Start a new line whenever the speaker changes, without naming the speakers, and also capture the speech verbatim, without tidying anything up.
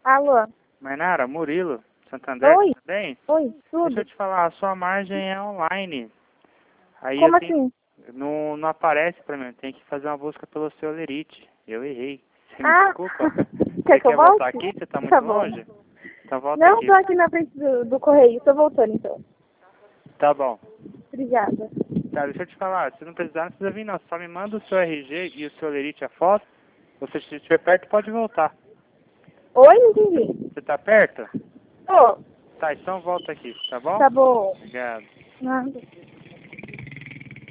Alô?
Mainara, Murilo, Santander,
Oi?
tudo bem?
Oi,
Deixa
tudo?
eu te falar, a sua margem é online. Aí
Como
eu tenho,
assim?
não, não aparece pra mim, tem que fazer uma busca pelo seu Lerite. Eu errei. Você me
Ah,
desculpa.
quer
Você
que eu
quer
volte?
voltar aqui? Você tá muito
Tá bom.
longe? Então volta
Não,
aqui.
tô aqui na frente do, do correio, tô voltando então.
Tá bom.
Obrigada.
Tá, deixa eu te falar, se não precisar, não precisa vir não. Só me manda o seu R G e o seu Lerite, a foto. Você, se estiver perto, pode voltar.
Oi, não entendi.
Você tá perto?
Tô.
Tá, então volta aqui, tá bom?
Tá bom.
Obrigado.
Nada.